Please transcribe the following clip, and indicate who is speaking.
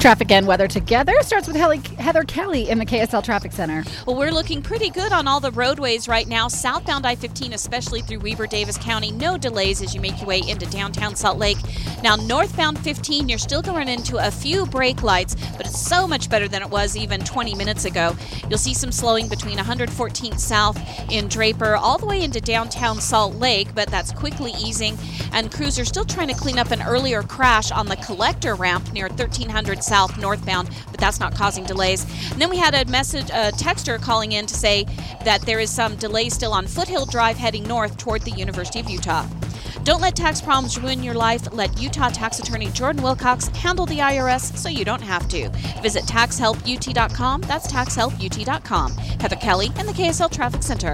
Speaker 1: Traffic and weather together starts with Heather Kelly in the KSL Traffic Center.
Speaker 2: Well, we're looking pretty good on all the roadways right now. Southbound I-15, especially through Weber-Davis County, no delays as you make your way into downtown Salt Lake. Now, northbound 15, you're still going into a few brake lights, but it's so much better than it was even 20 minutes ago. You'll see some slowing between 114th South in Draper all the way into downtown Salt Lake, but that's quickly easing. And crews are still trying to clean up an earlier crash on the collector ramp near 1300 South northbound, but that's not causing delays. And then we had a texter calling in to say that there is some delay still on Foothill Drive heading north toward the University of Utah. Don't let tax problems ruin your life. Let Utah tax attorney Jordan Wilcox handle the IRS so you don't have to. Visit taxhelput.com. That's taxhelput.com. Heather Kelly in the KSL Traffic Center.